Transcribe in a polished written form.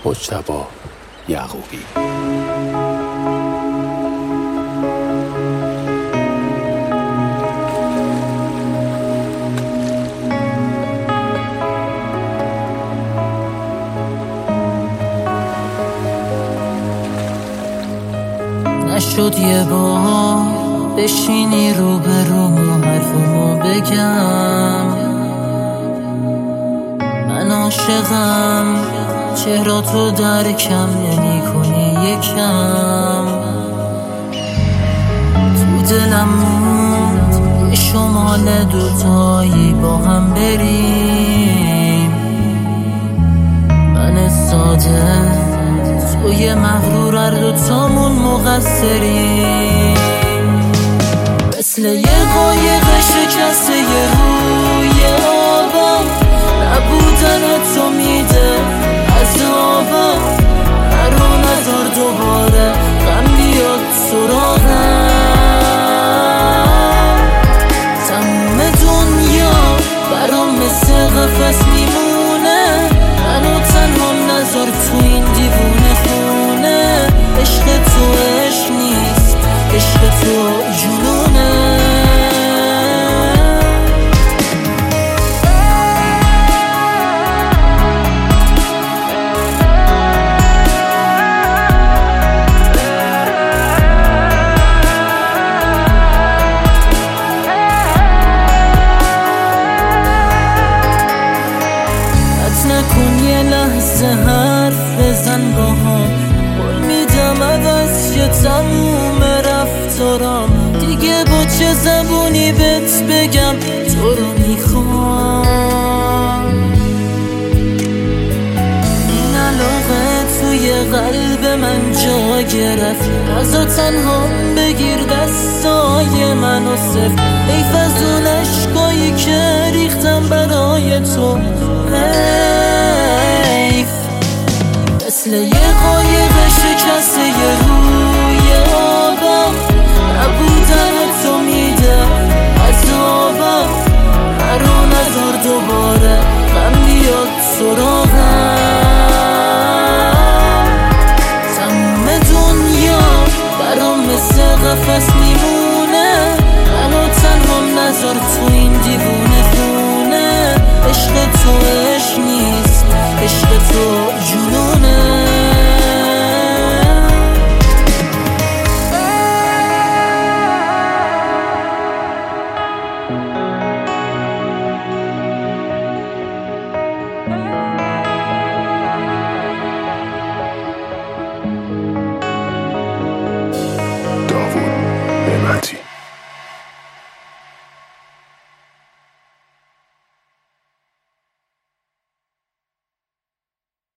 مجتبی یعقوبی. نشد یه بار بشینی رو به رومو حرفمو بگم، من عاشقم چهراتو درکم نمی کنی یکم. تو دلم موند یه شمال دوتایی با هم بریم، من ساده توی مغرور هر دوتامون مقصریم، مثل یه قایق شکسته یه روی آبم، نبودن تو میده عذابم، نرو نذار دوباره غم بیاد سراغم. تموم دنیا برام مثل قفس میمونه، منو تنها نذار تو این دیوونه خونه. عشق تو عشق نیست، عشق تو جنونه. نکن یه لحظه حرف بزن با هم، قول میدم عوض یه تموم رفتارم، دیگه با چه زبونی بهت بگم تو رو میخوام. این علاقه توی قلب من جا گرفت، ازا تنها بگیر دستای منو صرف، حیف از اون عشقایی که ریختم برای تو، حیف مثل یه قایق